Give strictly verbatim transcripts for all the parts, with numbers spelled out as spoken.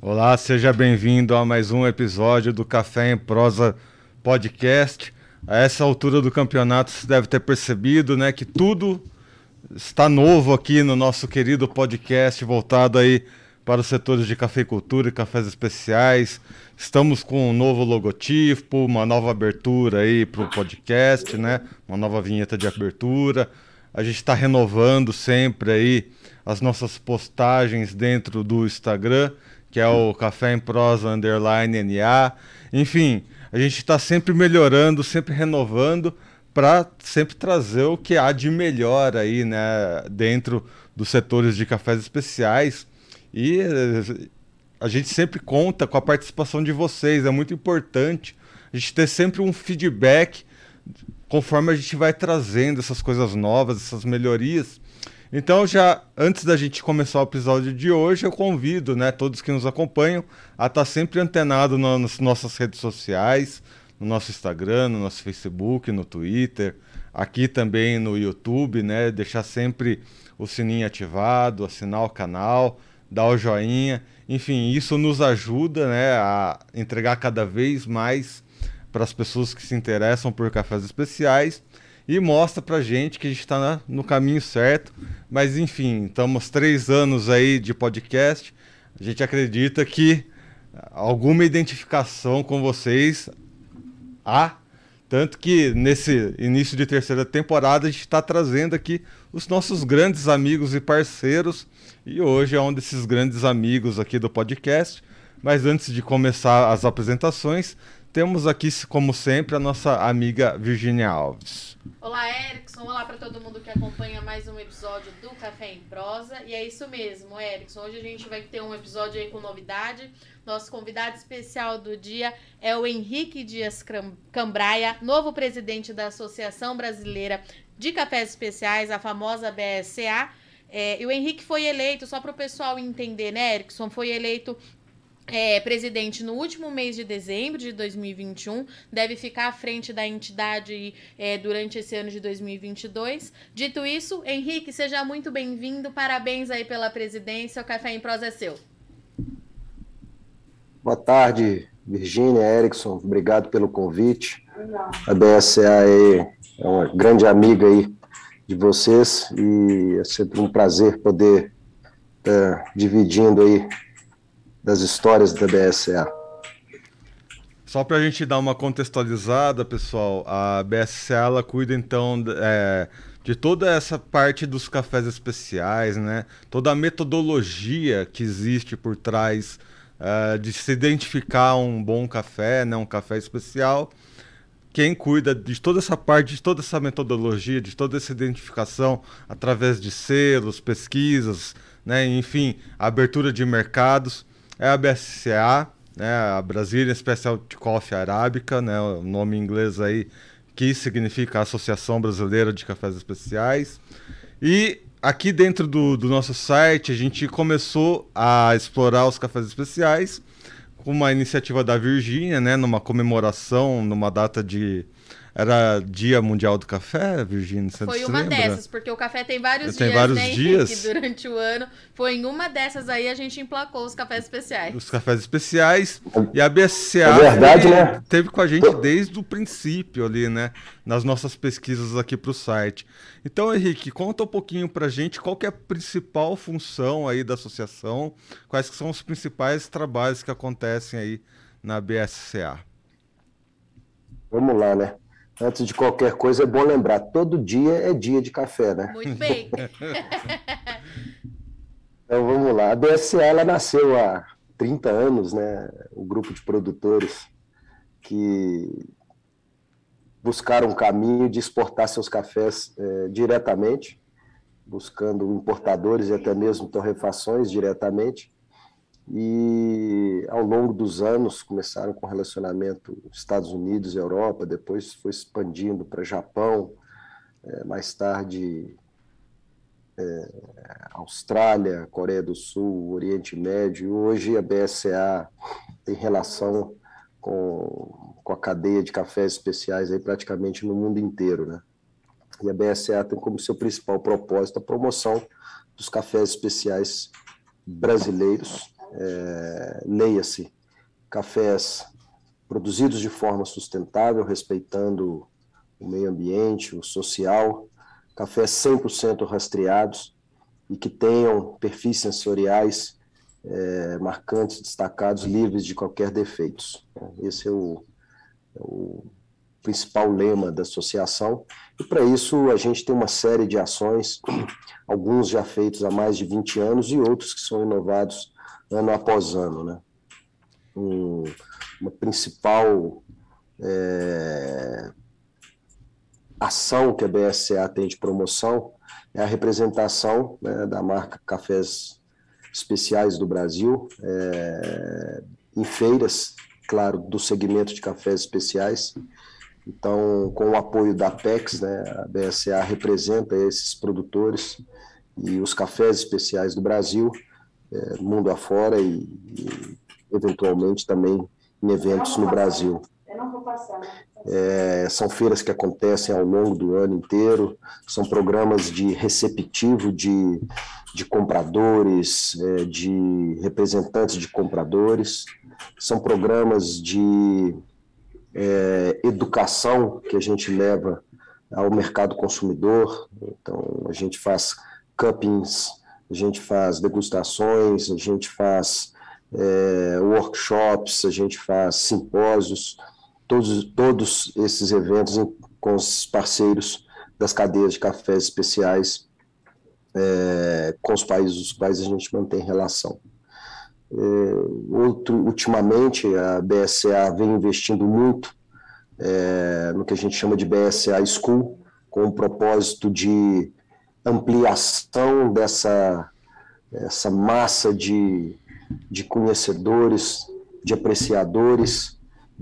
Olá, seja bem-vindo a mais um episódio do Café em Prosa Podcast. A essa altura do campeonato você deve ter percebido, né, que tudo está novo aqui no nosso querido podcast voltado aí para os setores de cafeicultura e cafés especiais. Estamos com um novo logotipo, uma nova abertura aí para o podcast, né? Uma nova vinheta de abertura. A gente está renovando sempre aí as nossas postagens dentro do Instagram, que é o Café em Prosa underline N A. Enfim, a gente está sempre melhorando, sempre renovando para sempre trazer o que há de melhor aí, né, dentro dos setores de cafés especiais. E a gente sempre conta com a participação de vocês, é muito importante a gente ter sempre um feedback conforme a gente vai trazendo essas coisas novas, essas melhorias. Então, já antes da gente começar o episódio de hoje, eu convido, né, todos que nos acompanham a estar sempre antenado no, nas nossas redes sociais, no nosso Instagram, no nosso Facebook, no Twitter, aqui também no YouTube, né, deixar sempre o sininho ativado, assinar o canal, dar o joinha. Enfim, isso nos ajuda, né, a entregar cada vez mais para as pessoas que se interessam por cafés especiais e mostra pra gente que a gente está no caminho certo. Mas enfim, estamos três anos aí de podcast. A gente acredita que alguma identificação com vocês há. Tanto que nesse início de terceira temporada a gente está trazendo aqui os nossos grandes amigos e parceiros. E hoje é um desses grandes amigos aqui do podcast. Mas antes de começar as apresentações, temos aqui, como sempre, a nossa amiga Virgínia Alves. Olá, Erickson. Olá para todo mundo que acompanha mais um episódio do Café em Prosa. E é isso mesmo, Erickson. Hoje a gente vai ter um episódio aí com novidade. Nosso convidado especial do dia é o Henrique Dias Cambraia, novo presidente da Associação Brasileira de Cafés Especiais, a famosa B S C A. É, e o Henrique foi eleito, só para o pessoal entender, né, Erickson? Foi eleito É, presidente no último mês de dezembro de dois mil e vinte e um, deve ficar à frente da entidade é, durante esse ano de dois mil e vinte e dois. Dito isso, Henrique, seja muito bem-vindo, parabéns aí pela presidência, o Café em Prosa é seu. Boa tarde, Virgínia, Erickson, obrigado pelo convite. A B S C A é uma grande amiga aí de vocês e é sempre um prazer poder estar uh, dividindo aí das histórias da B S C A. Só para a gente dar uma contextualizada, pessoal, a B S C A ela cuida então é, de toda essa parte dos cafés especiais, né? Toda a metodologia que existe por trás uh, de se identificar um bom café, né? Um café especial. Quem cuida de toda essa parte, de toda essa metodologia, de toda essa identificação através de selos, pesquisas, né? Enfim, abertura de mercados, é a B S C A, né, a Brazilian Specialty Coffee Arábica, né, o nome em inglês aí, que significa Associação Brasileira de Cafés Especiais. E aqui dentro do, do nosso site, a gente começou a explorar os cafés especiais com uma iniciativa da Virgínia, né, numa comemoração, numa data de... Era Dia Mundial do Café, Virgínia? Você Foi se uma lembra? dessas, porque o café tem vários tem dias, vários né, dias. Henrique, durante o ano. Foi em uma dessas aí a gente emplacou os cafés especiais. Os cafés especiais. E a B S C A é verdade, foi, né? teve com a gente desde o princípio ali, né? Nas nossas pesquisas aqui para o site. Então, Henrique, conta um pouquinho para a gente qual que é a principal função aí da associação, quais que são os principais trabalhos que acontecem aí na B S C A. Vamos lá, né? Antes de qualquer coisa, é bom lembrar, todo dia é dia de café, né? Muito bem. Então, vamos lá. A B S C A, ela nasceu há trinta anos, né? Um grupo de produtores que buscaram um caminho de exportar seus cafés é, diretamente, buscando importadores e até mesmo torrefações diretamente. E ao longo dos anos começaram com relacionamento Estados Unidos e Europa, depois foi expandindo para Japão, é, mais tarde é, Austrália, Coreia do Sul, Oriente Médio. Hoje a B S C A tem relação com, com a cadeia de cafés especiais aí praticamente no mundo inteiro, né? E a B S C A tem como seu principal propósito a promoção dos cafés especiais brasileiros, é, leia-se, cafés produzidos de forma sustentável, respeitando o meio ambiente, o social, cafés cem por cento rastreados e que tenham perfis sensoriais é, marcantes, destacados, livres de qualquer defeitos. Esse é o, é o principal lema da associação, e para isso a gente tem uma série de ações, alguns já feitos há mais de vinte anos e outros que são inovados ano após ano, né? Um, uma principal é, ação que a B S C A tem de promoção é a representação, né, da marca Cafés Especiais do Brasil é, em feiras, claro, do segmento de cafés especiais. Então, com o apoio da Apex, né, a B S C A representa esses produtores e os cafés especiais do Brasil, é, mundo afora e, e, eventualmente, também em eventos no Brasil. Eu não vou passar. É, são feiras que acontecem ao longo do ano inteiro, são programas de receptivo de, de compradores, é, de representantes de compradores, são programas de é, educação que a gente leva ao mercado consumidor. Então, a gente faz cuppings, a gente faz degustações, a gente faz é, workshops, a gente faz simpósios, todos, todos esses eventos com os parceiros das cadeias de cafés especiais é, com os países dos quais a gente mantém relação. É, outro, ultimamente, a B S C A vem investindo muito é, no que a gente chama de B S A School, com o propósito de ampliação dessa essa massa de, de conhecedores, de apreciadores,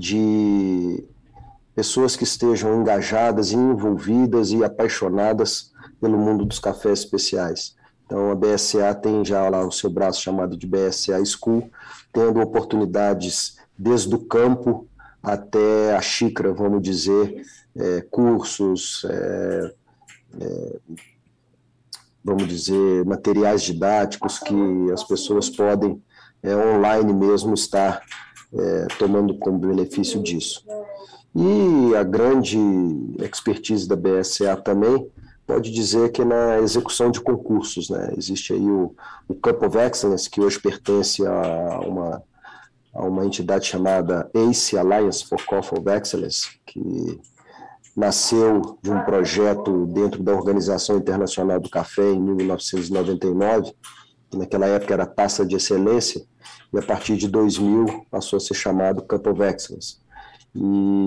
de pessoas que estejam engajadas, envolvidas e apaixonadas pelo mundo dos cafés especiais. Então, a B S C A tem já lá o seu braço chamado de B S C A School, tendo oportunidades desde o campo até a xícara, vamos dizer, é, cursos, é, é, vamos dizer, materiais didáticos que as pessoas podem, é, online mesmo, estar é, tomando como benefício disso. E a grande expertise da B S C A também pode dizer que é na execução de concursos, né? Existe aí o, o Cup of Excellence, que hoje pertence a uma, a uma entidade chamada A C E, Alliance for Coffee of Excellence, que nasceu de um projeto dentro da Organização Internacional do Café em mil novecentos e noventa e nove, que naquela época era Taça de Excelência, e a partir de dois mil passou a ser chamado Cup of Excellence. E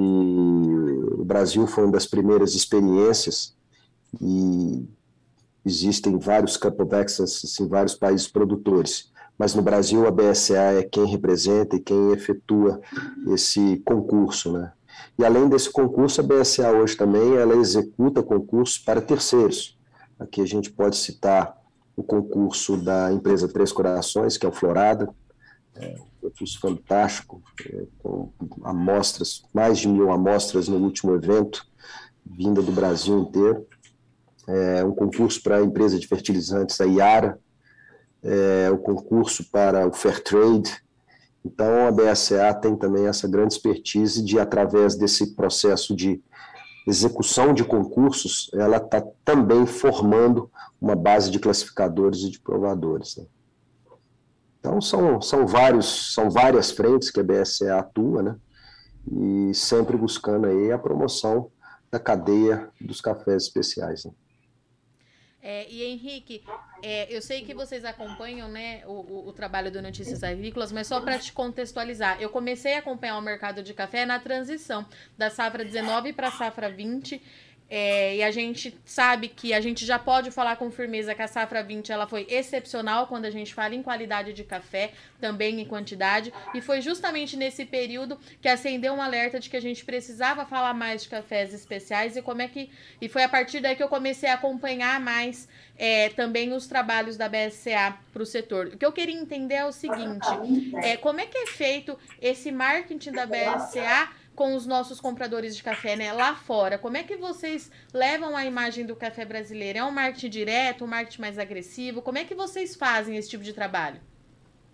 o Brasil foi uma das primeiras experiências, e existem vários Cup of Excellence em vários países produtores, mas no Brasil a B S C A é quem representa e quem efetua esse concurso, né? E além desse concurso, a B S C A hoje também ela executa concursos para terceiros. Aqui a gente pode citar o concurso da empresa Três Corações, que é o Florada, é um concurso fantástico, é, com amostras, mais de mil amostras no último evento, vinda do Brasil inteiro. É um concurso para a empresa de fertilizantes, a Iara, é o concurso para o Fairtrade. Então, a B S C A tem também essa grande expertise de, através desse processo de execução de concursos, ela está também formando uma base de classificadores e de provadores, né? Então, são, são, vários, são várias frentes que a B S C A atua, né? E sempre buscando aí a promoção da cadeia dos cafés especiais, né? É, e Henrique, é, eu sei que vocês acompanham, né, o, o, o trabalho do Notícias Agrícolas, mas só para te contextualizar, eu comecei a acompanhar o mercado de café na transição da safra dezenove para a safra vinte, é, e a gente sabe que a gente já pode falar com firmeza que a safra vinte ela foi excepcional quando a gente fala em qualidade de café, também em quantidade, e foi justamente nesse período que acendeu um alerta de que a gente precisava falar mais de cafés especiais e como é que e foi a partir daí que eu comecei a acompanhar mais é, também os trabalhos da B S C A para o setor. O que eu queria entender é o seguinte, é, como é que é feito esse marketing da B S C A com os nossos compradores de café, né, lá fora? Como é que vocês levam a imagem do café brasileiro? É um marketing direto, um marketing mais agressivo? Como é que vocês fazem esse tipo de trabalho?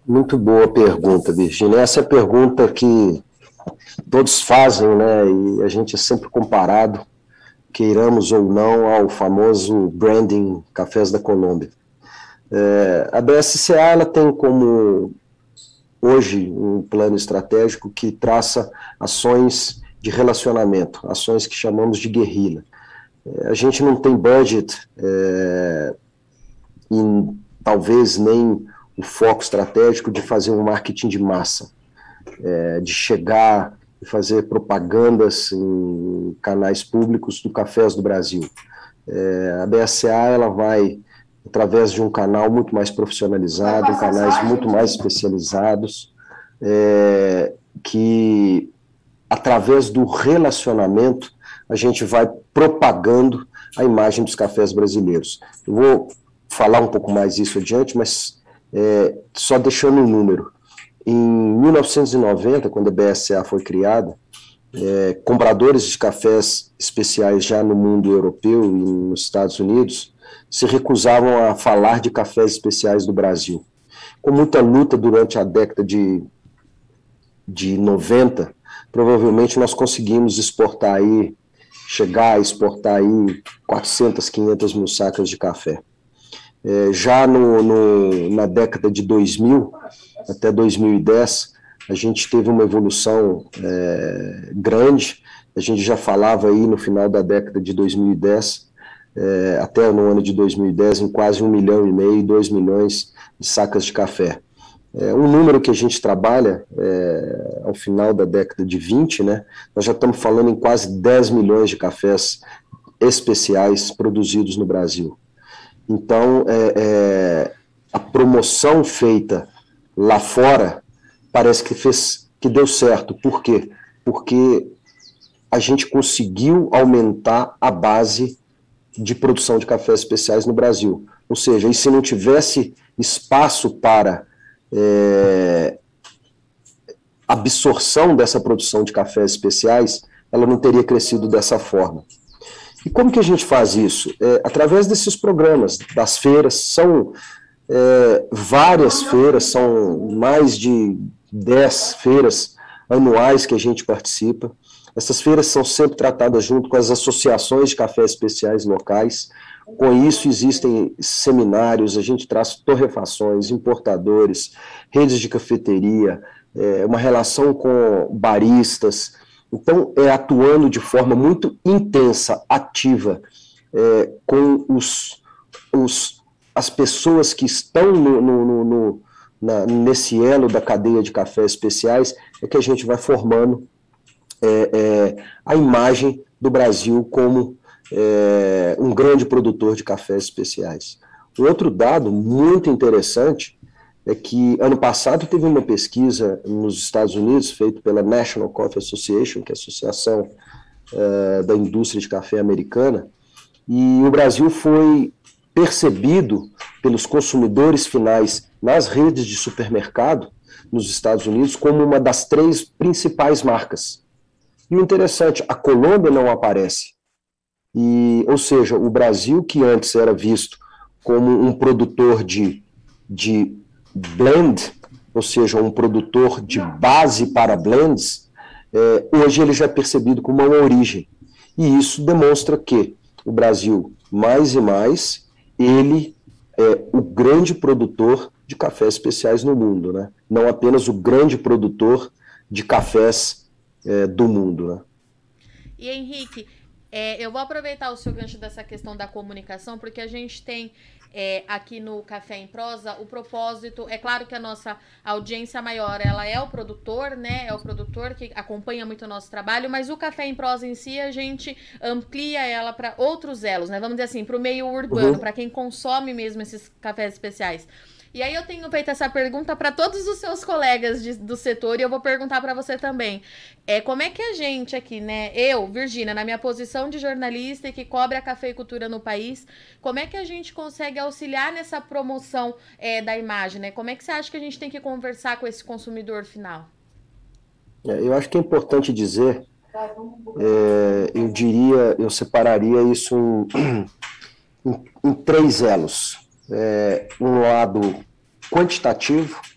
Muito boa pergunta, Virginia. Essa é a pergunta que todos fazem, né? E a gente é sempre comparado, queiramos ou não, ao famoso branding Cafés da Colômbia. É, a B S C A ela tem como, hoje, um plano estratégico que traça ações de relacionamento, ações que chamamos de guerrilha. É, a gente não tem budget, é, e talvez nem o foco estratégico de fazer um marketing de massa, é, de chegar e fazer propagandas em canais públicos do Cafés do Brasil. É, a B S C A ela vai através de um canal muito mais profissionalizado, canais muito mais especializados, é, que através do relacionamento a gente vai propagando a imagem dos cafés brasileiros. Eu vou falar um pouco mais disso adiante, mas é, só deixando um número. Em mil novecentos e noventa, quando a B S C A foi criada, é, compradores de cafés especiais já no mundo europeu e nos Estados Unidos se recusavam a falar de cafés especiais do Brasil. Com muita luta durante a década de, de noventa, provavelmente nós conseguimos exportar aí, chegar a exportar aí quatrocentas, quinhentas mil sacas de café. É, já no, no, na década de dois mil, até dois mil e dez, a gente teve uma evolução é, grande. A gente já falava aí no final da década de dois mil e dez, é, até no ano de dois mil e dez, em quase um milhão e meio, dois milhões de sacas de café. É, um número que a gente trabalha é, ao final da década de vinte, né, nós já estamos falando em quase dez milhões de cafés especiais produzidos no Brasil. Então, é, é, a promoção feita lá fora parece que, fez, que deu certo. Por quê? Porque a gente conseguiu aumentar a base de produção de cafés especiais no Brasil. Ou seja, e se não tivesse espaço para é, absorção dessa produção de cafés especiais, ela não teria crescido dessa forma. E como que a gente faz isso? É, através desses programas, das feiras, são é, várias feiras, são mais de dez feiras anuais que a gente participa. Essas feiras são sempre tratadas junto com as associações de cafés especiais locais. Com isso existem seminários, a gente traz torrefações, importadores, redes de cafeteria, é, uma relação com baristas. Então, é atuando de forma muito intensa, ativa, é, com os, os, as pessoas que estão no, no, no, na, nesse elo da cadeia de cafés especiais, é que a gente vai formando é, é, a imagem do Brasil como é, um grande produtor de cafés especiais. Um outro dado muito interessante é que ano passado teve uma pesquisa nos Estados Unidos, feita pela National Coffee Association, que é a Associação uh, da Indústria de Café Americana, e o Brasil foi percebido pelos consumidores finais nas redes de supermercado nos Estados Unidos como uma das três principais marcas. E o interessante, a Colômbia não aparece. E, ou seja, o Brasil, que antes era visto como um produtor de, de blend, ou seja, um produtor de base para blends, é, hoje ele já é percebido como uma origem. E isso demonstra que o Brasil, mais e mais, ele é o grande produtor de cafés especiais no mundo, né? Não apenas o grande produtor de cafés é, do mundo, né? E Henrique, é, eu vou aproveitar o seu gancho dessa questão da comunicação, porque a gente tem é, aqui no Café em Prosa o propósito, é claro que a nossa audiência maior, ela é o produtor, né, é o produtor que acompanha muito o nosso trabalho, mas o Café em Prosa em si, a gente amplia ela para outros elos, né, vamos dizer assim, para o meio urbano, uhum. para quem consome mesmo esses cafés especiais. E aí eu tenho feito essa pergunta para todos os seus colegas de, do setor, e eu vou perguntar para você também. É, como é que a gente aqui, né, eu, Virgínia, na minha posição de jornalista e que cobre a cafeicultura no país, como é que a gente consegue auxiliar nessa promoção é, da imagem, né? Como é que você acha que a gente tem que conversar com esse consumidor final? É, eu acho que é importante dizer, é, eu diria, eu separaria isso em, em, em três elos. É, um lado quantitativo,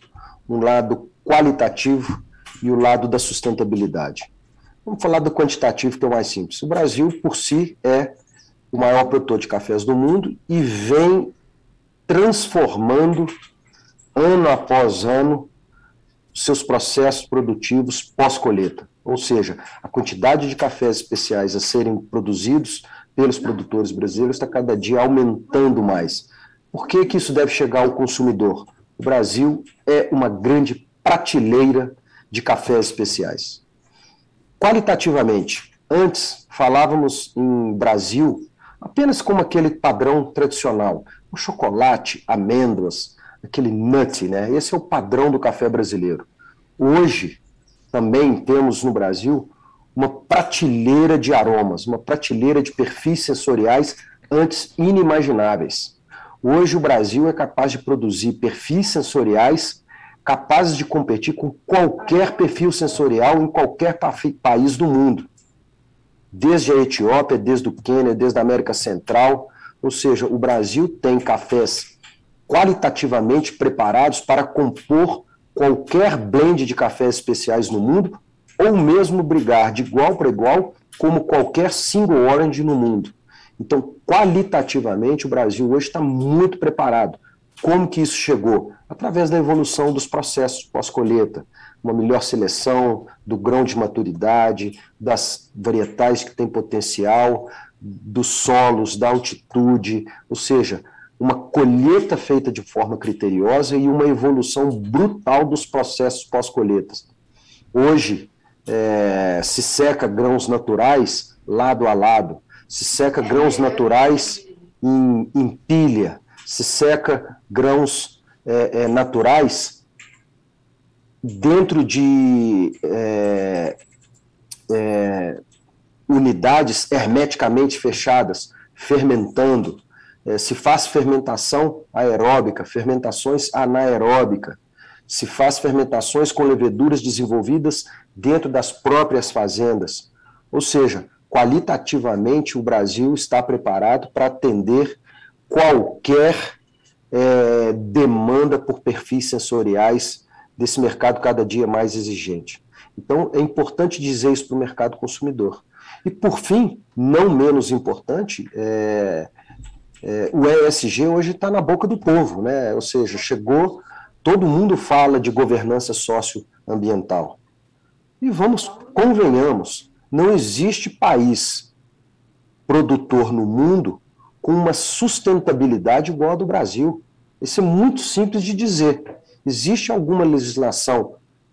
um lado qualitativo e o lado da sustentabilidade. Vamos falar do quantitativo, que é o mais simples. O Brasil, por si, é o maior produtor de cafés do mundo e vem transformando, ano após ano, seus processos produtivos pós-colheita. Ou seja, a quantidade de cafés especiais a serem produzidos pelos produtores brasileiros está cada dia aumentando mais. Por que que isso deve chegar ao consumidor? O Brasil é uma grande prateleira de cafés especiais. Qualitativamente, antes falávamos em Brasil apenas como aquele padrão tradicional, o chocolate, amêndoas, aquele nut, né? Esse é o padrão do café brasileiro. Hoje, também temos no Brasil uma prateleira de aromas, uma prateleira de perfis sensoriais antes inimagináveis. Hoje o Brasil é capaz de produzir perfis sensoriais capazes de competir com qualquer perfil sensorial em qualquer país do mundo. Desde a Etiópia, desde o Quênia, desde a América Central. Ou seja, o Brasil tem cafés qualitativamente preparados para compor qualquer blend de cafés especiais no mundo, ou mesmo brigar de igual para igual como qualquer single orange no mundo. Então, qualitativamente, o Brasil hoje está muito preparado. Como que isso chegou? Através da evolução dos processos pós-colheita, uma melhor seleção do grão de maturidade, das varietais que têm potencial, dos solos, da altitude, ou seja, uma colheita feita de forma criteriosa e uma evolução brutal dos processos pós-colheitas. Hoje, é, se seca grãos naturais lado a lado, se seca grãos naturais em, em pilha, se seca grãos é, é, naturais dentro de é, é, unidades hermeticamente fechadas, fermentando. É, se faz fermentação aeróbica, fermentações anaeróbica, se faz fermentações com leveduras desenvolvidas dentro das próprias fazendas. Ou seja, qualitativamente o Brasil está preparado para atender qualquer é, demanda por perfis sensoriais desse mercado cada dia mais exigente. Então, é importante dizer isso para o mercado consumidor. E, por fim, não menos importante, é, é, o E S G hoje está na boca do povo, né? Ou seja, chegou, todo mundo fala de governança socioambiental. E vamos, convenhamos, não existe país produtor no mundo com uma sustentabilidade igual a do Brasil. Isso é muito simples de dizer. Existe alguma legislação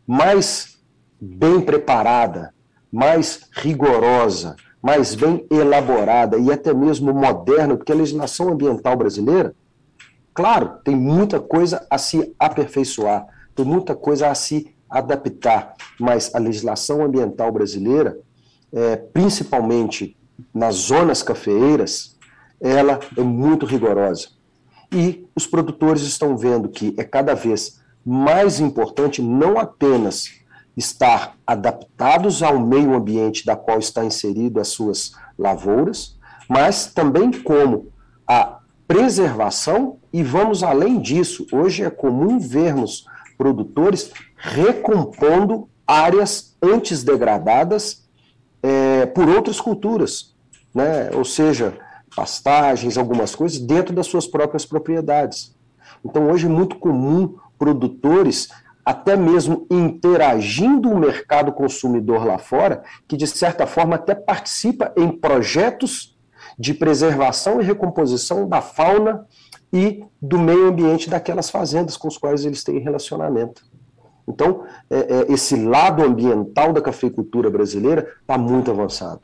mais bem preparada, mais rigorosa, mais bem elaborada e até mesmo moderna do que a legislação ambiental brasileira? Claro, tem muita coisa a se aperfeiçoar, tem muita coisa a se adaptar, mas a legislação ambiental brasileira, é, principalmente nas zonas cafeeiras, ela é muito rigorosa. E os produtores estão vendo que é cada vez mais importante não apenas estar adaptados ao meio ambiente da qual está inserido as suas lavouras, mas também como a preservação, e vamos além disso. Hoje é comum vermos produtores recompondo áreas antes degradadas é, por outras culturas, né? Ou seja, pastagens, algumas coisas, dentro das suas próprias propriedades. Então, hoje é muito comum produtores, até mesmo interagindo o mercado consumidor lá fora, que de certa forma até participa em projetos de preservação e recomposição da fauna e do meio ambiente daquelas fazendas com as quais eles têm relacionamento. Então, é, é, esse lado ambiental da cafeicultura brasileira está muito avançado.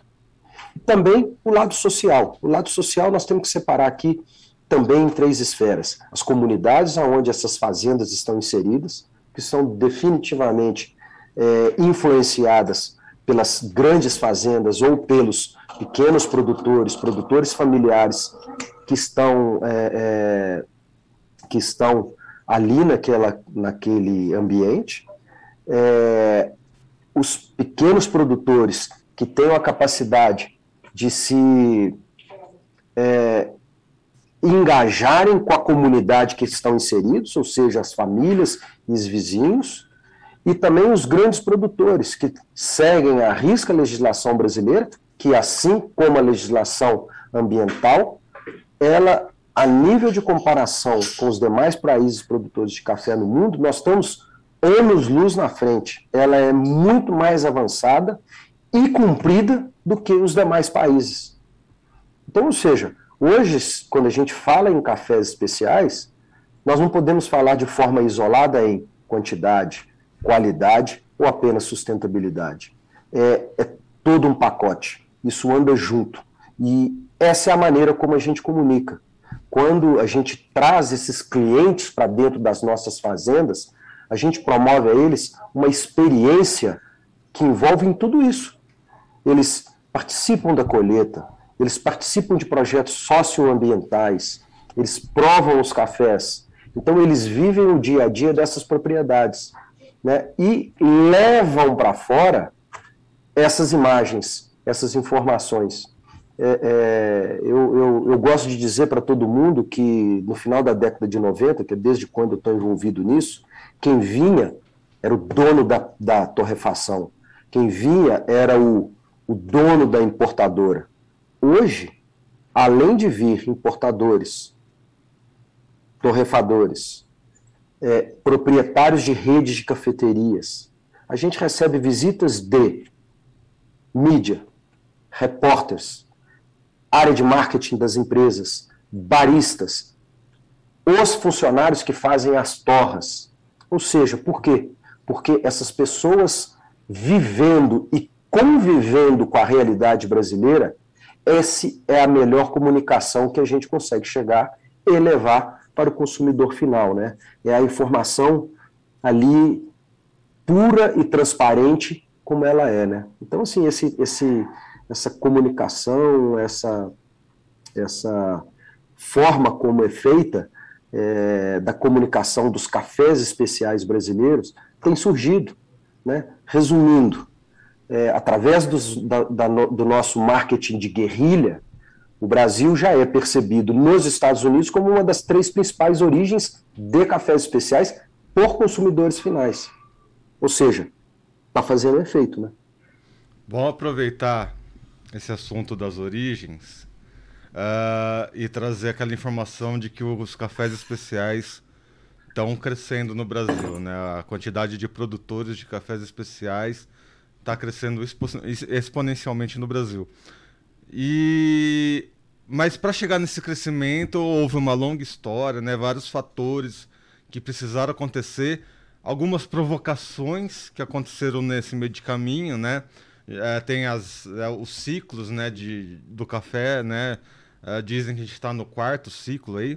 Também o lado social. O lado social nós temos que separar aqui também em três esferas. As comunidades onde essas fazendas estão inseridas, que são definitivamente é, influenciadas pelas grandes fazendas ou pelos pequenos produtores, produtores familiares que estão, é, é, que estão ali naquela, naquele ambiente. É, os pequenos produtores que tenham a capacidade de se é, engajarem com a comunidade que estão inseridos, ou seja, as famílias e os vizinhos, e também os grandes produtores, que seguem à risca a legislação brasileira, que assim como a legislação ambiental, ela, a nível de comparação com os demais países produtores de café no mundo, nós estamos anos-luz na frente. Ela é muito mais avançada e cumprida do que os demais países. Então, ou seja, hoje, quando a gente fala em cafés especiais, nós não podemos falar de forma isolada em quantidade, qualidade ou apenas sustentabilidade. É, é todo um pacote. Isso anda junto. E essa é a maneira como a gente comunica. Quando a gente traz esses clientes para dentro das nossas fazendas, a gente promove a eles uma experiência que envolve em tudo isso. Eles participam da colheita, eles participam de projetos socioambientais, eles provam os cafés. Então, eles vivem o dia a dia dessas propriedades, né? E levam para fora essas imagens, essas informações. É, é, eu, eu, eu gosto de dizer para todo mundo que no final da década de noventa, que é desde quando eu estou envolvido nisso, quem vinha era o dono da, da torrefação, quem vinha era o, o dono da importadora. Hoje, além de vir importadores, torrefadores, é, proprietários de redes de cafeterias, a gente recebe visitas de mídia, repórteres, área de marketing das empresas, baristas, os funcionários que fazem as torras. Ou seja, por quê? Porque essas pessoas vivendo e convivendo com a realidade brasileira, essa é a melhor comunicação que a gente consegue chegar e levar para o consumidor final, né? É a informação ali pura e transparente como ela é, né? Então, assim, esse, esse, essa comunicação, essa, essa forma como é feita é, da comunicação dos cafés especiais brasileiros tem surgido, né? Resumindo, é, através dos, da, da, do nosso marketing de guerrilha, o Brasil já é percebido nos Estados Unidos como uma das três principais origens de cafés especiais por consumidores finais. Ou seja, está fazendo efeito, né? Vamos aproveitar esse assunto das origens uh, e trazer aquela informação de que os cafés especiais estão crescendo no Brasil, né? A quantidade de produtores de cafés especiais está crescendo expo exponencialmente no Brasil. E mas para chegar nesse crescimento houve uma longa história, né? Vários fatores que precisaram acontecer, algumas provocações que aconteceram nesse meio de caminho, né? É, tem as, é, os ciclos, né, de, do café, né? É, dizem que a gente está no quarto ciclo aí.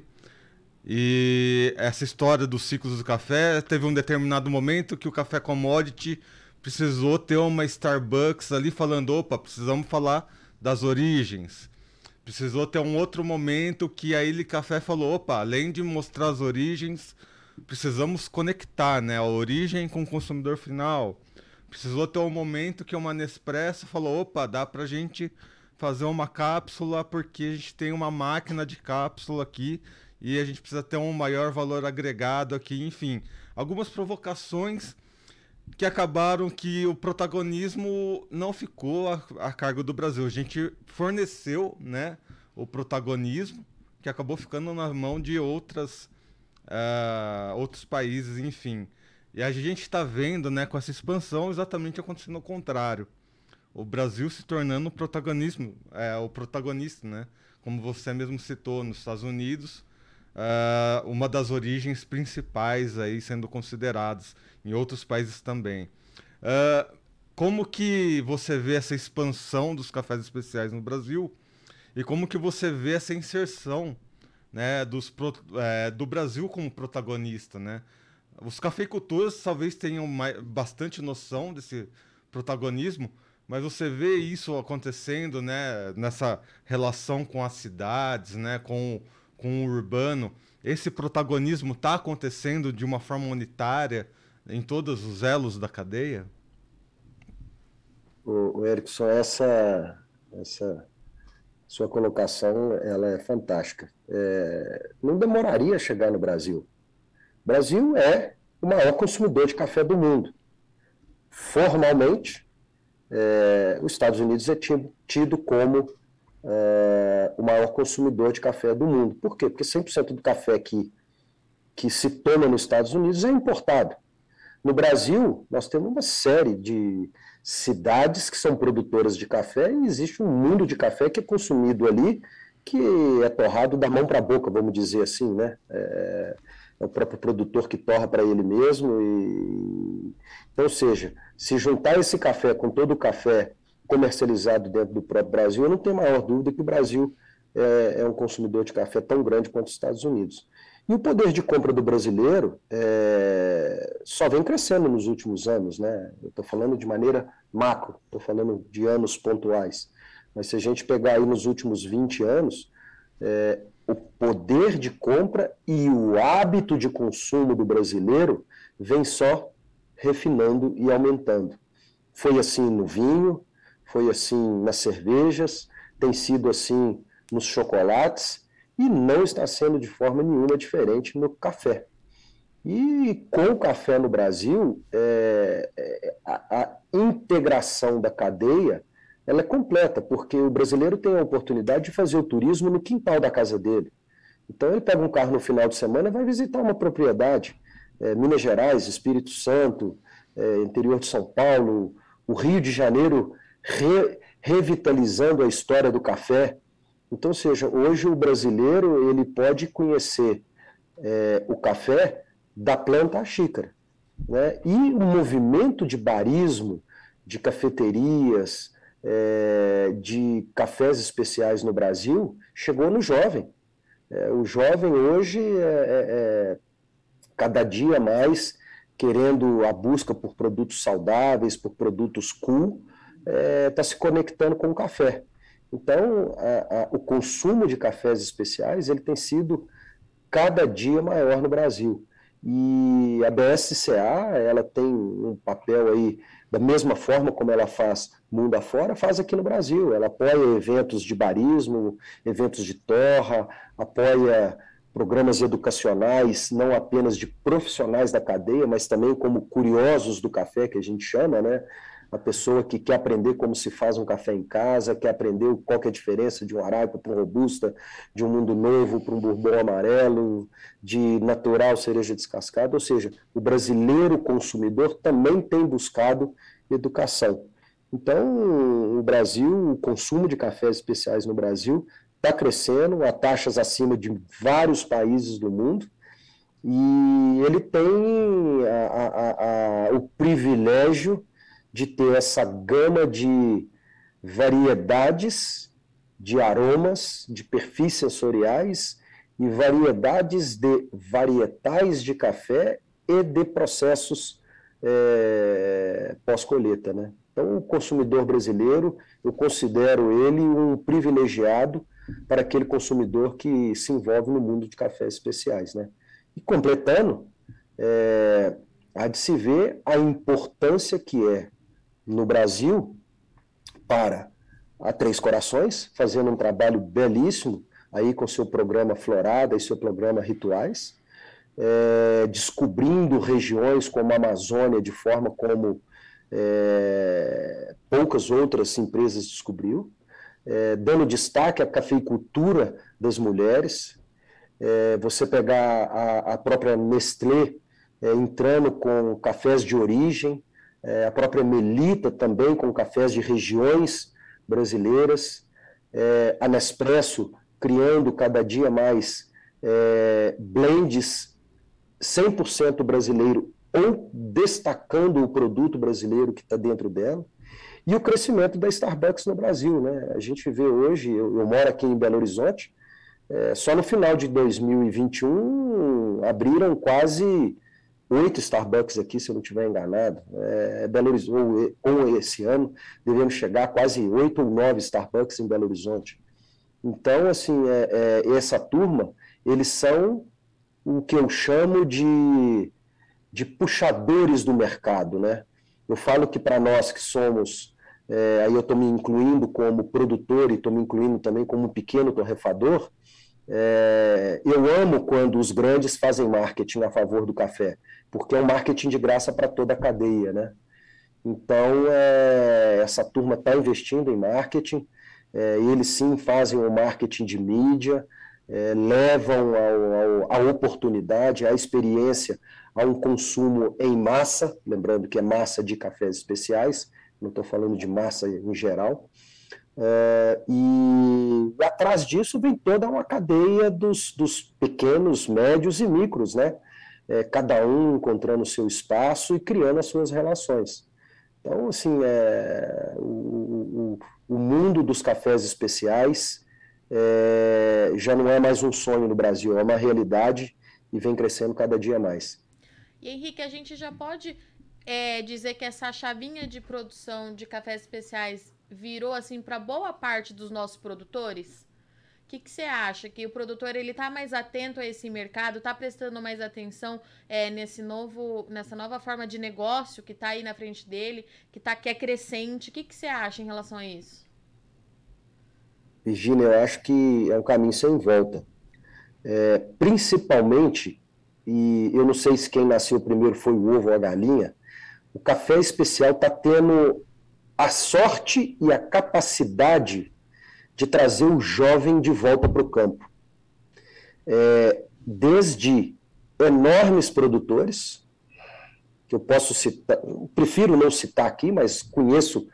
E essa história dos ciclos do café, teve um determinado momento que o café commodity precisou ter uma Starbucks ali falando, opa, precisamos falar das origens. Precisou ter um outro momento que a Ilha Café falou, opa, além de mostrar as origens, precisamos conectar, né, a origem com o consumidor final. Precisou ter um momento que uma Nespresso falou, opa, dá pra gente fazer uma cápsula porque a gente tem uma máquina de cápsula aqui e a gente precisa ter um maior valor agregado aqui, enfim. Algumas provocações que acabaram que o protagonismo não ficou a, a cargo do Brasil. A gente forneceu, né, o protagonismo, que acabou ficando na mão de outras, uh, outros países, enfim. E a gente está vendo, né, com essa expansão exatamente acontecendo o contrário. O Brasil se tornando o protagonismo, é, o protagonista, né? Como você mesmo citou, nos Estados Unidos, uh, uma das origens principais aí sendo consideradas, em outros países também. Uh, como que você vê essa expansão dos cafés especiais no Brasil e como que você vê essa inserção, né, dos pro, é, do Brasil como protagonista, né? Os cafeicultores talvez tenham mais, bastante noção desse protagonismo, mas você vê isso acontecendo, né, nessa relação com as cidades, né, com, com o urbano. Esse protagonismo está acontecendo de uma forma unitária em todos os elos da cadeia? O, o Erickson, essa, essa Sua colocação, ela é fantástica. É, não demoraria a chegar no Brasil. O Brasil é o maior consumidor de café do mundo. Formalmente, é, os Estados Unidos é tido como é, o maior consumidor de café do mundo. Por quê? Porque cem por cento do café que, que se toma nos Estados Unidos é importado. No Brasil, nós temos uma série de cidades que são produtoras de café e existe um mundo de café que é consumido ali, que é torrado da mão para a boca, vamos dizer assim, né? É, é o próprio produtor que torra para ele mesmo. E... Então, ou seja, se juntar esse café com todo o café comercializado dentro do próprio Brasil, eu não tenho a maior dúvida que o Brasil é, é um consumidor de café tão grande quanto os Estados Unidos. E o poder de compra do brasileiro é, só vem crescendo nos últimos anos, né? Eu estou falando de maneira macro, estou falando de anos pontuais. Mas se a gente pegar aí nos últimos vinte anos, é, o poder de compra e o hábito de consumo do brasileiro vem só refinando e aumentando. Foi assim no vinho, foi assim nas cervejas, tem sido assim nos chocolates, e não está sendo de forma nenhuma diferente no café. E com o café no Brasil, é, é, a, a integração da cadeia ela é completa, porque o brasileiro tem a oportunidade de fazer o turismo no quintal da casa dele. Então ele pega um carro no final de semana e vai visitar uma propriedade. É, Minas Gerais, Espírito Santo, é, interior de São Paulo, o Rio de Janeiro re, revitalizando a história do café. Então, ou seja, hoje o brasileiro ele pode conhecer é, o café da planta à xícara, né? E o movimento de barismo, de cafeterias, é, de cafés especiais no Brasil, chegou no jovem. É, o jovem hoje é, é cada dia mais querendo a busca por produtos saudáveis, por produtos cool, está é, se conectando com o café. Então, a, a, o consumo de cafés especiais ele tem sido cada dia maior no Brasil. E a B S C A ela tem um papel aí, da mesma forma como ela faz mundo afora, faz aqui no Brasil. Ela apoia eventos de barismo, eventos de torra, apoia programas educacionais, não apenas de profissionais da cadeia, mas também como curiosos do café, que a gente chama, né? A pessoa que quer aprender como se faz um café em casa, quer aprender qual que é a diferença de um arábica para um robusta, de um mundo novo para um bourbon amarelo, de natural cereja descascada, ou seja, o brasileiro consumidor também tem buscado educação. Então, o Brasil, o consumo de cafés especiais no Brasil está crescendo a taxas acima de vários países do mundo, e ele tem a, a, a, o privilégio de ter essa gama de variedades de aromas, de perfis sensoriais e variedades de varietais de café e de processos é, pós-colheita, né? Então, o consumidor brasileiro, eu considero ele um privilegiado para aquele consumidor que se envolve no mundo de cafés especiais, né? E completando, é, há de se ver a importância que é no Brasil para a Três Corações, fazendo um trabalho belíssimo aí com seu programa Florada e seu programa Rituais, é, descobrindo regiões como a Amazônia de forma como é, poucas outras empresas descobriu, é, dando destaque à cafeicultura das mulheres. É, você pegar a, a própria Nestlé é, entrando com cafés de origem, é, a própria Melita também com cafés de regiões brasileiras, é, a Nespresso criando cada dia mais é, blends cem por cento brasileiro ou destacando o produto brasileiro que está dentro dela, e o crescimento da Starbucks no Brasil, né? A gente vê hoje, eu, eu moro aqui em Belo Horizonte, é, só no final de dois mil e vinte e um abriram quase oito Starbucks aqui, se eu não estiver enganado. É, Belo Horizonte, ou esse ano, devemos chegar a quase oito ou nove Starbucks em Belo Horizonte. Então, assim, é, é, essa turma, eles são o que eu chamo de, de puxadores do mercado, né? Eu falo que para nós que somos é, aí eu estou me incluindo como produtor e estou me incluindo também como pequeno torrefador, é, eu amo quando os grandes fazem marketing a favor do café, porque é um marketing de graça para toda a cadeia, né? Então, é, essa turma está investindo em marketing, é, eles sim fazem o marketing de mídia, é, levam ao, ao, a oportunidade, a experiência a um consumo em massa, lembrando que é massa de cafés especiais, não estou falando de massa em geral, é, e atrás disso vem toda uma cadeia dos, dos pequenos, médios e micros, né? É, cada um encontrando o seu espaço e criando as suas relações. Então, assim, é, o, o, o mundo dos cafés especiais é, já não é mais um sonho no Brasil, é uma realidade e vem crescendo cada dia mais. E, Henrique, a gente já pode é, dizer que essa chavinha de produção de cafés especiais virou, assim, para boa parte dos nossos produtores? O que, que você acha? Que o produtor ele está mais atento a esse mercado, está prestando mais atenção é, nesse novo, nessa nova forma de negócio que está aí na frente dele, que, tá, que é crescente? O que, que você acha em relação a isso? Virgínia, eu acho que é um caminho sem volta. É, principalmente, e eu não sei se quem nasceu primeiro foi o ovo ou a galinha, o café especial está tendo a sorte e a capacidade de trazer o jovem de volta para o campo. É, desde enormes produtores, que eu posso citar, prefiro não citar aqui, mas conheço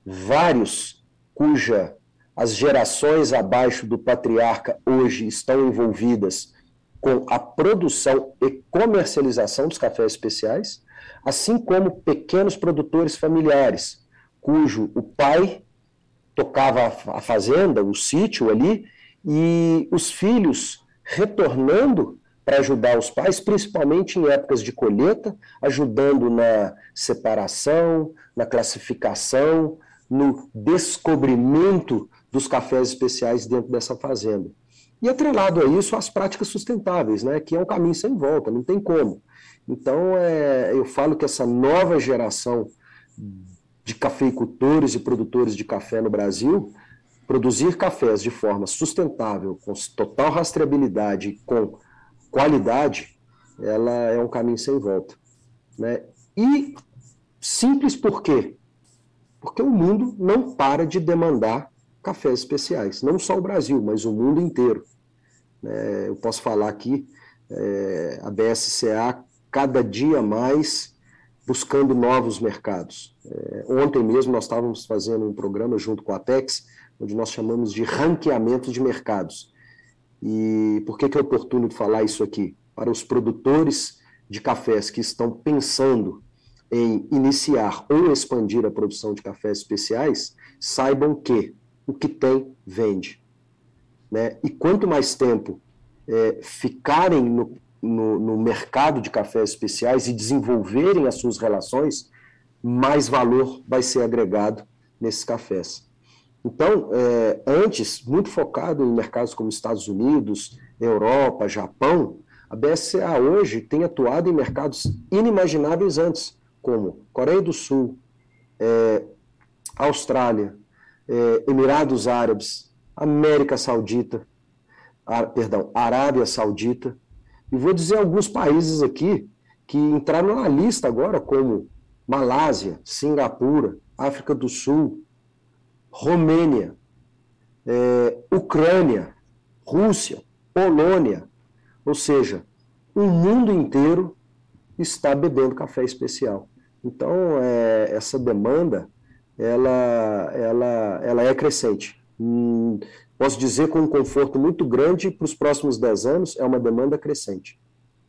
vários cuja as gerações abaixo do patriarca hoje estão envolvidas com a produção e comercialização dos cafés especiais, assim como pequenos produtores familiares, cujo o pai tocava a fazenda, o sítio ali, e os filhos retornando para ajudar os pais, principalmente em épocas de colheita, ajudando na separação, na classificação, no descobrimento dos cafés especiais dentro dessa fazenda. E atrelado a isso, as práticas sustentáveis, né, que é um caminho sem volta, não tem como. Então, é, eu falo que essa nova geração de cafeicultores e produtores de café no Brasil, produzir cafés de forma sustentável, com total rastreabilidade e com qualidade, ela é um caminho sem volta, né? E simples por quê? Porque o mundo não para de demandar cafés especiais, não só o Brasil, mas o mundo inteiro. É, eu posso falar aqui, é, a B S C A cada dia mais buscando novos mercados. É, ontem mesmo nós estávamos fazendo um programa junto com a Apex, onde nós chamamos de ranqueamento de mercados. E por que, que é oportuno de falar isso aqui? Para os produtores de cafés que estão pensando em iniciar ou expandir a produção de cafés especiais, saibam que o que tem, vende. Né? E quanto mais tempo é, ficarem no, no, no mercado de cafés especiais e desenvolverem as suas relações, mais valor vai ser agregado nesses cafés. Então, é, antes, muito focado em mercados como Estados Unidos, Europa, Japão, a B S C A hoje tem atuado em mercados inimagináveis antes, como Coreia do Sul, é, Austrália, é, Emirados Árabes, América Saudita, a, perdão, Arábia Saudita, e vou dizer alguns países aqui que entraram na lista agora, como Malásia, Singapura, África do Sul, Romênia, é, Ucrânia, Rússia, Polônia, ou seja, o mundo inteiro está bebendo café especial. Então, é, essa demanda, ela, ela, ela é crescente. Hum, posso dizer com um conforto muito grande, para os próximos dez anos, é uma demanda crescente.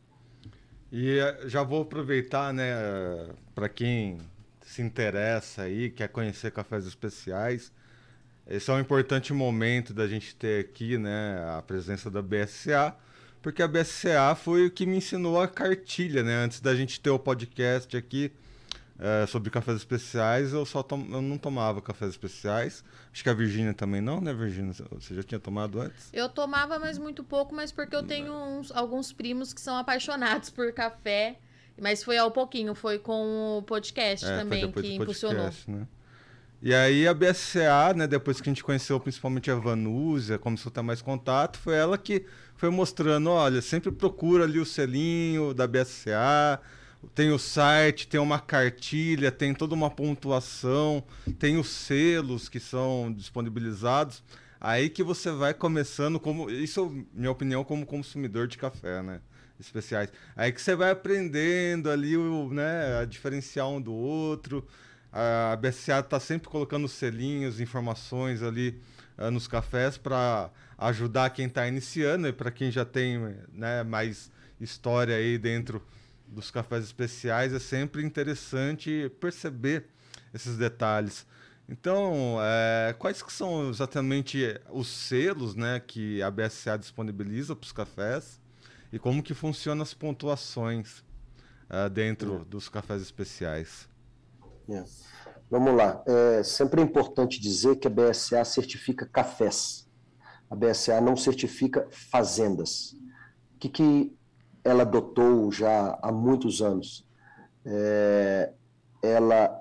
E já vou aproveitar, né, para quem se interessa aí, quer conhecer cafés especiais, esse é um importante momento da gente ter aqui, né, a presença da B S C A, porque a B S C A foi o que me ensinou a cartilha, né, antes da gente ter o podcast aqui é, sobre cafés especiais, eu só tom, eu não tomava cafés especiais, acho que a Virgínia também não, né, Virgínia? Você já tinha tomado antes? Eu tomava, mas muito pouco, mas porque eu tenho uns, alguns primos que são apaixonados por café, mas foi ao pouquinho, foi com o podcast é, também que impulsionou. Né? E aí a B S C A, né, depois que a gente conheceu principalmente a Vanúzia, começou a ter mais contato, foi ela que foi mostrando, olha, sempre procura ali o selinho da B S C A, tem o site, tem uma cartilha, tem toda uma pontuação, tem os selos que são disponibilizados. Aí que você vai começando, como isso, minha opinião, como consumidor de café, né? Especiais. Aí que você vai aprendendo ali, o, né, a diferenciar um do outro. A B S C A está sempre colocando selinhos, informações ali uh, nos cafés para ajudar quem está iniciando e para quem já tem, né, mais história aí dentro dos cafés especiais. É sempre interessante perceber esses detalhes. Então, é, quais que são exatamente os selos, né, que a B S C A disponibiliza para os cafés e como que funcionam as pontuações uh, dentro yeah. dos cafés especiais? Yeah. Vamos lá. É sempre importante dizer que a B S A certifica cafés. A B S A não certifica fazendas. O que, que ela adotou já há muitos anos? É, ela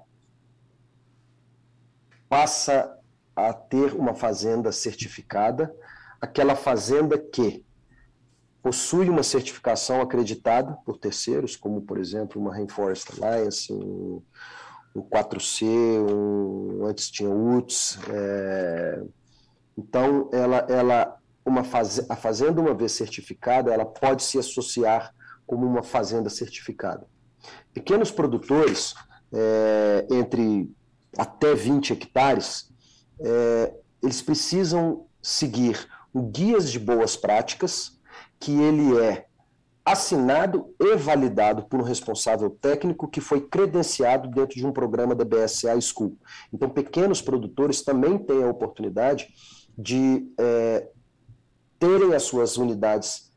passa a ter uma fazenda certificada, aquela fazenda que possui uma certificação acreditada por terceiros, como, por exemplo, uma Rainforest Alliance, um, um quatro C, um, antes tinha o U T S. É, então, ela, ela, uma faz, a fazenda, uma vez certificada, ela pode se associar como uma fazenda certificada. Pequenos produtores, é, entre até vinte hectares, é, eles precisam seguir o Guias de Boas Práticas, que ele é assinado e validado por um responsável técnico que foi credenciado dentro de um programa da B S A School. Então, pequenos produtores também têm a oportunidade de é, terem as suas unidades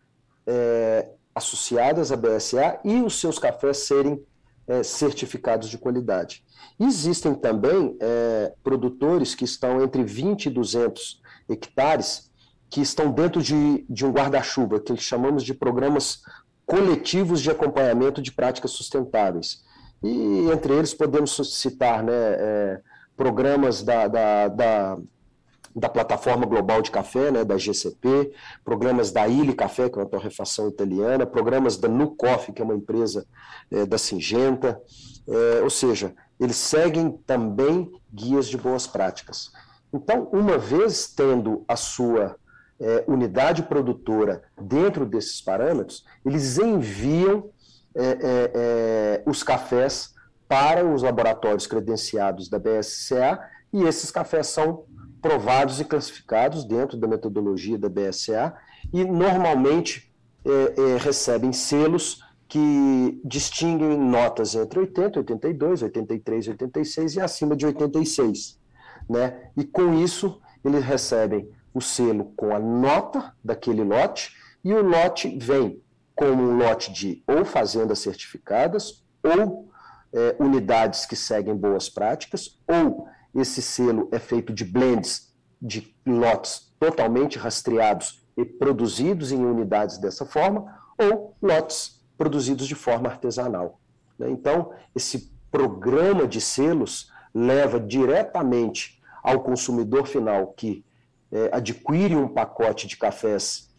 é, associadas à B S A e os seus cafés serem é, certificados de qualidade. Existem também é, produtores que estão entre vinte e duzentos hectares que estão dentro de, de um guarda-chuva, que chamamos de programas coletivos de acompanhamento de práticas sustentáveis. E entre eles podemos citar, né, é, programas da, da, da, da Plataforma Global de Café, né, da G C P, programas da Ilha Café, que é uma torrefação italiana, programas da Nu Coffee, que é uma empresa é, da Singenta, é, ou seja, eles seguem também guias de boas práticas. Então, uma vez tendo a sua é, unidade produtora dentro desses parâmetros, eles enviam é, é, é, os cafés para os laboratórios credenciados da B S C A e esses cafés são provados e classificados dentro da metodologia da B S A e normalmente é, é, recebem selos que distinguem notas entre oitenta, oitenta e dois, oitenta e três, oitenta e seis e acima de oitenta e seis. Né? E com isso, eles recebem o selo com a nota daquele lote e o lote vem como um lote de ou fazendas certificadas ou é, unidades que seguem boas práticas, ou esse selo é feito de blends de lotes totalmente rastreados e produzidos em unidades dessa forma, ou lotes produzidos de forma artesanal. Então, esse programa de selos leva diretamente ao consumidor final que é, adquire um pacote de cafés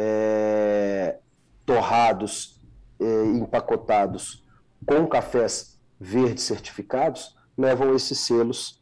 é, torrados e é, empacotados com cafés verdes certificados, levam esses selos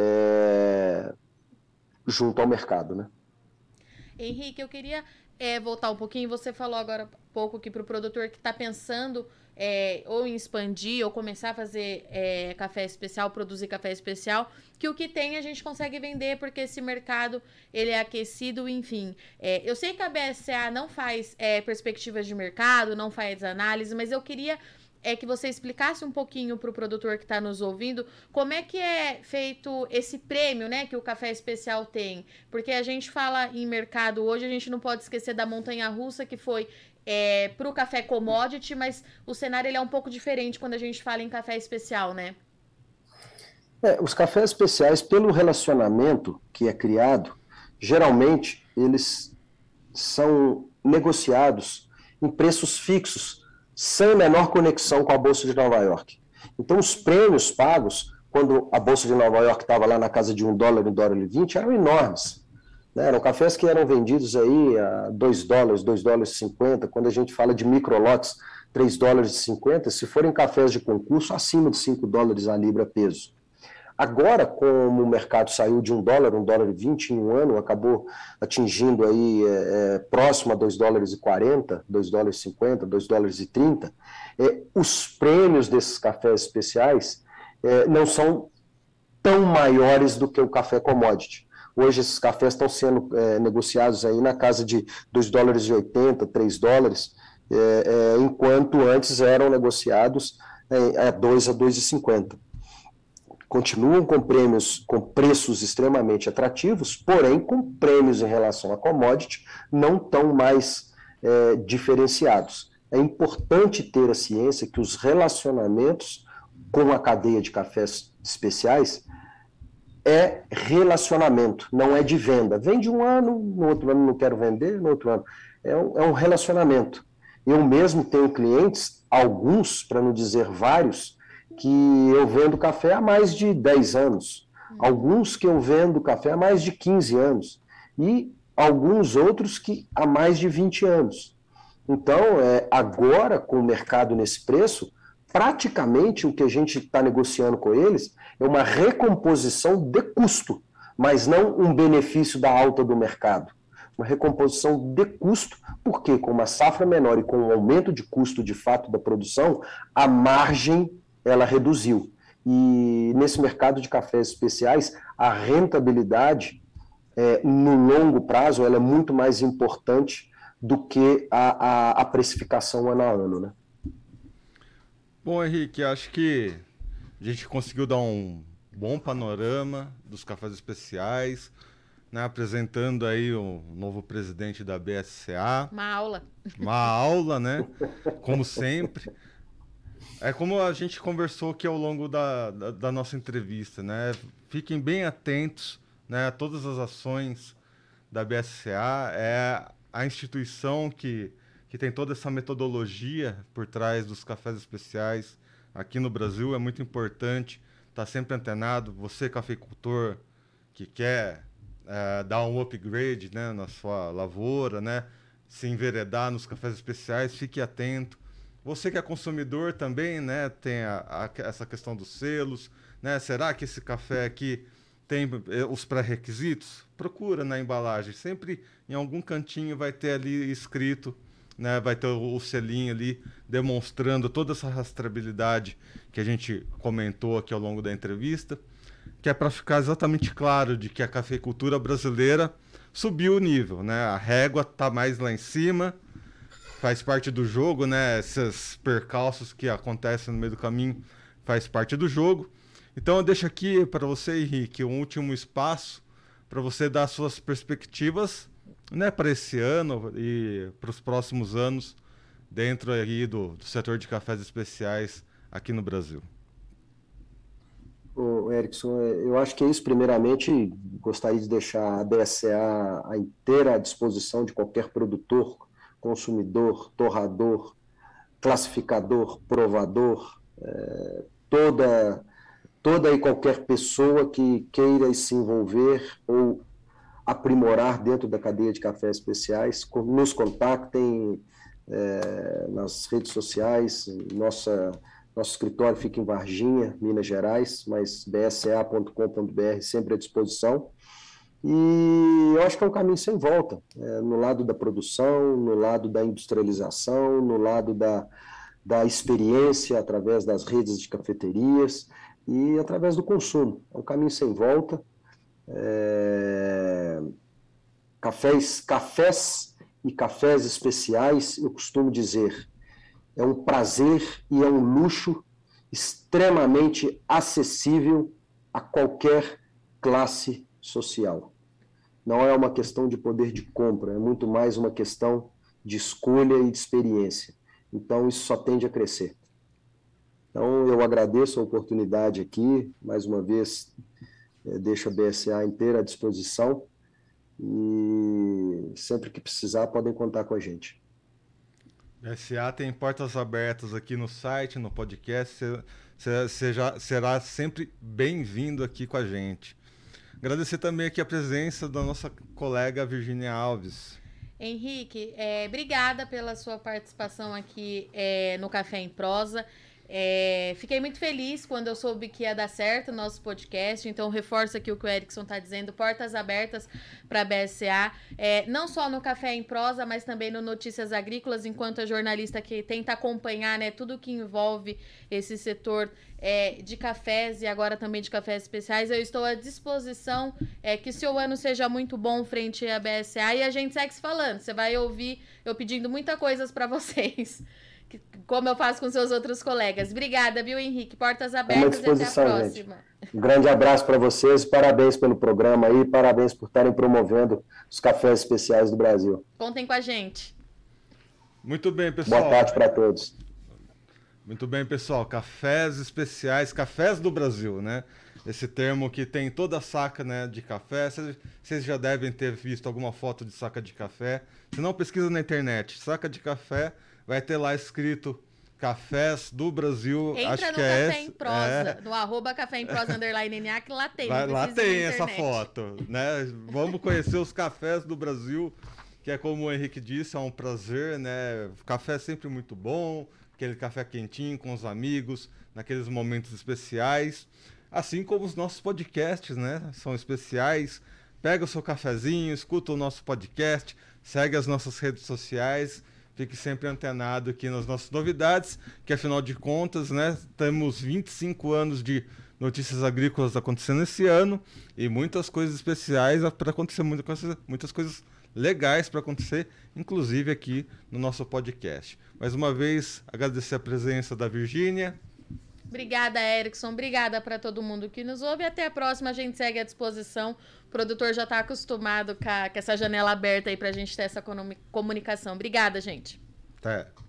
é, junto ao mercado, né? Henrique, eu queria é, voltar um pouquinho. Você falou agora há pouco que para o produtor que está pensando é, ou em expandir ou começar a fazer é, café especial, produzir café especial, que o que tem a gente consegue vender porque esse mercado ele é aquecido, enfim. É, eu sei que a B S A não faz é, perspectivas de mercado, não faz análise, mas eu queria é que você explicasse um pouquinho para o produtor que está nos ouvindo como é que é feito esse prêmio, né, que o café especial tem. Porque a gente fala em mercado hoje, a gente não pode esquecer da montanha-russa que foi é, para o café commodity, mas o cenário ele é um pouco diferente quando a gente fala em café especial, né? É, os cafés especiais, pelo relacionamento que é criado, geralmente eles são negociados em preços fixos, sem a menor conexão com a Bolsa de Nova York. Então, os prêmios pagos quando a Bolsa de Nova York estava lá na casa de um dólar, um dólar e vinte, eram enormes. Né? Eram cafés que eram vendidos aí a dois dólares, dois dólares e cinquenta. Quando a gente fala de microlotes, três dólares e cinquenta. Se forem cafés de concurso, acima de cinco dólares a libra peso. Agora, como o mercado saiu de um dólar, um dólar e vinte em um ano, acabou atingindo aí é, próximo a dois dólares e quarenta, dois dólares e cinquenta, dois dólares e trinta, é, os prêmios desses cafés especiais é, não são tão maiores do que o café commodity. Hoje esses cafés estão sendo é, negociados aí na casa de dois dólares e oitenta, três dólares, é, é, enquanto antes eram negociados é, a dois a dois e cinquenta. Continuam com prêmios, com preços extremamente atrativos, porém com prêmios em relação a commodity não tão mais é, diferenciados. É importante ter a ciência que os relacionamentos com a cadeia de cafés especiais é relacionamento, não é de venda. Vende um ano, no outro ano não quero vender, no outro ano. É um, é um relacionamento. Eu mesmo tenho clientes, alguns, para não dizer vários, que eu vendo café há mais de dez anos, alguns que eu vendo café há mais de quinze anos, e alguns outros que há mais de vinte anos. Então, é, agora, com o mercado nesse preço, praticamente o que a gente está negociando com eles é uma recomposição de custo, mas não um benefício da alta do mercado. Uma recomposição de custo, porque com uma safra menor e com um aumento de custo de fato da produção, a margem ela reduziu. E nesse mercado de cafés especiais, a rentabilidade, é, no longo prazo, ela é muito mais importante do que a, a, a precificação ano a ano, né? Bom, Henrique, acho que a gente conseguiu dar um bom panorama dos cafés especiais, né, apresentando aí o novo presidente da B S C A. Uma aula. Uma aula, né? Como sempre. É como a gente conversou aqui ao longo da, da, da nossa entrevista, né? Fiquem bem atentos, né, a todas as ações da B S C A. É a instituição que, que tem toda essa metodologia por trás dos cafés especiais aqui no Brasil. É muito importante estar sempre antenado. Você, cafeicultor, que quer é, dar um upgrade, né, na sua lavoura, né, se enveredar nos cafés especiais, fique atento. Você que é consumidor também, né, tem a, a, essa questão dos selos, né? Será que esse café aqui tem os pré-requisitos? Procura na embalagem. Sempre em algum cantinho vai ter ali escrito, né, vai ter o, o selinho ali demonstrando toda essa rastreabilidade que a gente comentou aqui ao longo da entrevista, que é para ficar exatamente claro de que a cafeicultura brasileira subiu o nível, né? A régua está mais lá em cima. Faz parte do jogo, né? Esses percalços que acontecem no meio do caminho faz parte do jogo. Então eu deixo aqui para você, Henrique, um último espaço para você dar suas perspectivas, né, para esse ano e para os próximos anos dentro aí do, do setor de cafés especiais aqui no Brasil. Ô, Erickson, eu acho que é isso. Primeiramente, gostaria de deixar a B S C A à inteira disposição de qualquer produtor, consumidor, torrador, classificador, provador, é, toda, toda e qualquer pessoa que queira se envolver ou aprimorar dentro da cadeia de cafés especiais, nos contactem é, nas redes sociais. Nossa, nosso escritório fica em Varginha, Minas Gerais, mas b s a ponto com ponto b r sempre à disposição. E eu acho que é um caminho sem volta, é, no lado da produção, no lado da industrialização, no lado da, da experiência através das redes de cafeterias e através do consumo. É um caminho sem volta. É... Cafés, cafés e cafés especiais, eu costumo dizer, é um prazer e é um luxo extremamente acessível a qualquer classe social. Não é uma questão de poder de compra, é muito mais uma questão de escolha e de experiência. Então, isso só tende a crescer. Então, eu agradeço a oportunidade aqui, mais uma vez, deixo a B S A inteira à disposição e sempre que precisar podem contar com a gente. B S A tem portas abertas aqui no site, no podcast. Você seja, será sempre bem-vindo aqui com a gente. Agradecer também aqui a presença da nossa colega Virgínia Alves. Henrique, é, obrigada pela sua participação aqui é, no Café em Prosa. É, fiquei muito feliz quando eu soube que ia dar certo o nosso podcast, então reforço aqui o que o Erickson está dizendo, portas abertas para a B S A, é, não só no Café em Prosa, mas também no Notícias Agrícolas, enquanto a jornalista que tenta acompanhar, né, tudo que envolve esse setor é, de cafés e agora também de cafés especiais. Eu estou à disposição, é, que seu ano seja muito bom frente à B S A e a gente segue se falando, você vai ouvir eu pedindo muitas coisas para vocês. Como eu faço com seus outros colegas. Obrigada, viu, Henrique? Portas abertas e até a próxima. Gente. Um grande abraço para vocês, parabéns pelo programa aí, parabéns por estarem promovendo os cafés especiais do Brasil. Contem com a gente. Muito bem, pessoal. Boa tarde para todos. Muito bem, pessoal. Cafés especiais, cafés do Brasil, né? Esse termo que tem toda a saca, né, de café. Vocês já devem ter visto alguma foto de saca de café. Se não, pesquisa na internet. Saca de café. Vai ter lá escrito Cafés do Brasil. Entra acho no que Café é em Prosa, é... no arroba Café em Prosa underline N A, que lá tem. Lá, lá tem essa foto, né? Vamos conhecer os cafés do Brasil, que é como o Henrique disse, é um prazer, né? Café é sempre muito bom, aquele café quentinho com os amigos, naqueles momentos especiais. Assim como os nossos podcasts, né? São especiais. Pega o seu cafezinho, escuta o nosso podcast, segue as nossas redes sociais. Fique sempre antenado aqui nas nossas novidades, que afinal de contas, né, temos vinte e cinco anos de notícias agrícolas acontecendo esse ano e muitas coisas especiais para acontecer, muita coisa, muitas coisas legais para acontecer, inclusive aqui no nosso podcast. Mais uma vez, agradecer a presença da Virgínia. Obrigada, Erickson. Obrigada para todo mundo que nos ouve. Até a próxima, a gente segue à disposição. O produtor já está acostumado com, a, com essa janela aberta aí para a gente ter essa comunicação. Obrigada, gente. Até.